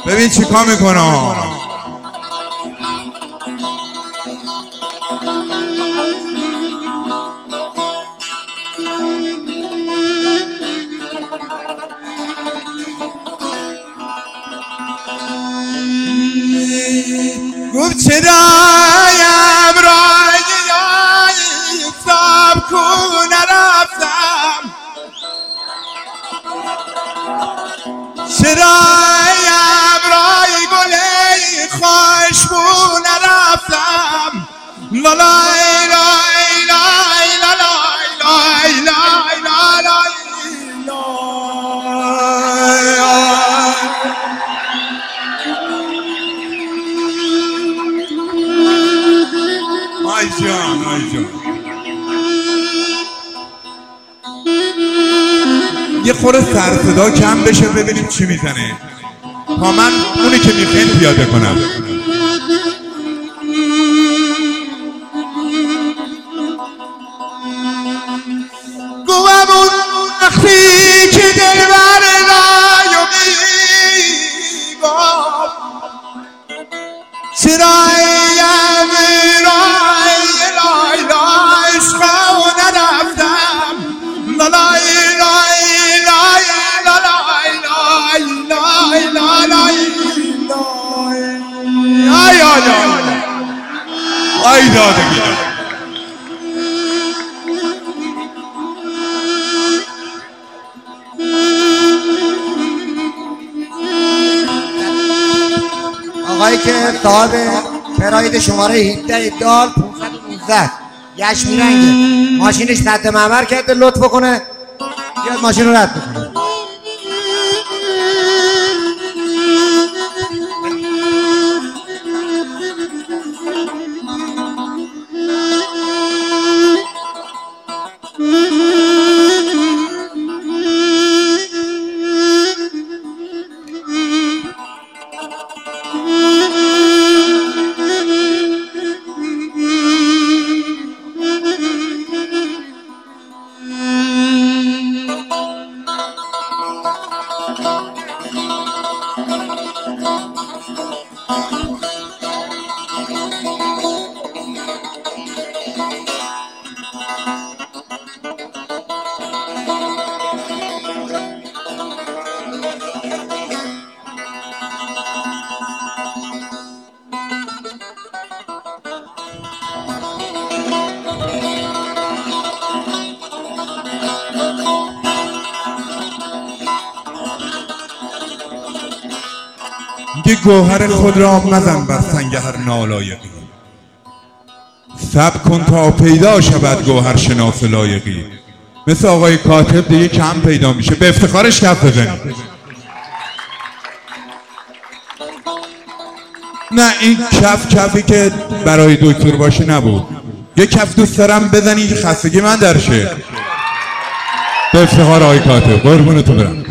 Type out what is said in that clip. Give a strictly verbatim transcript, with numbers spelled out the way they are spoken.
ببین چی کار میکنه. گفت چرایم رای ساب کن رفتم، چرایم رای گلی خوشبو نرفتم. لالای لای لای لالای لای لای لالای آی جان آی جان. یه خورده سر صدا کم بشه ببینیم چی میزنه تا من اونی که میخواین پیاده کنم. گوهم اون وقتی که دلبر رایو میگفت چرایم رای لای لای عشقو نرفتم. لالای لای لای لالای لای لای لالای لای آی آی آی داده بیدم. آقایی که صاحب پراید شماره هفده دال پانصد و نوزده یشمی رنگه، ماشینش سد معمر کرده، لطف کنه بیاد ماشین رو رد بکنه. که گوهر خود را مزن بر سنگ هر نالایقی، صبر کن تا پیدا شود گوهر شناس لایقی. مثل آقای کاتب دیگه کم پیدا میشه، به افتخارش کف بزنید. نه این کف کفی که برای دکتر باشه نبود، یه کف دوست دارم بزنی که خستگی من درشه. به افتخار آقای کاتب، قربونتون برم.